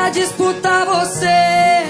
pra disputar você.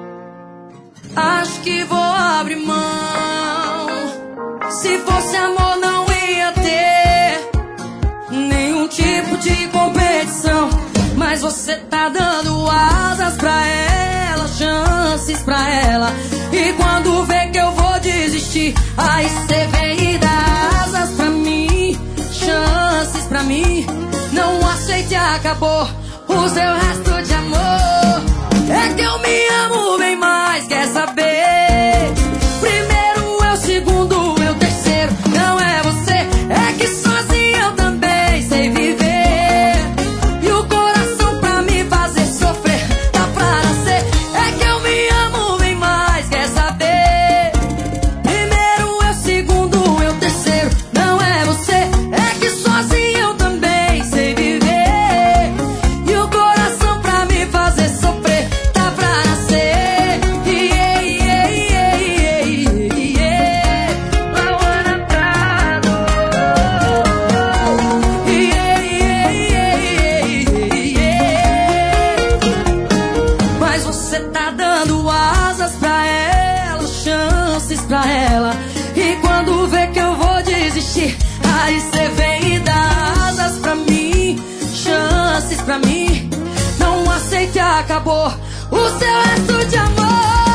Acho que vou abrir mão. Se fosse amor não ia ter nenhum tipo de competição. Mas você tá dando asas pra ela, chances pra ela. E quando vê que eu vou desistir, aí cê vem e dá asas pra mim, chances pra mim. Não aceite, acabou o seu resto de amor. É que eu me amo bem mais, quer saber? Primeiro eu, segundo eu, terceiro. Não é você, é que sozinho eu também sei viver. E o coração pra me fazer sofrer tá pra nascer. É que eu me amo bem mais, quer saber? Primeiro eu, segundo eu, terceiro. Não é você, é que sozinho eu também sei viver. E o coração pra me fazer sofrer tá pra nascer. Yeah, yeah, yeah, yeah, yeah. Lauana Prado. Yeah, yeah, yeah, yeah. Mas você tá dando asas pra ela, chances pra ela. E quando vê que eu vou desistir, aí cê vem e dá asas pra mim, chances pra mim. Não aceite, acabou o seu resto de amor.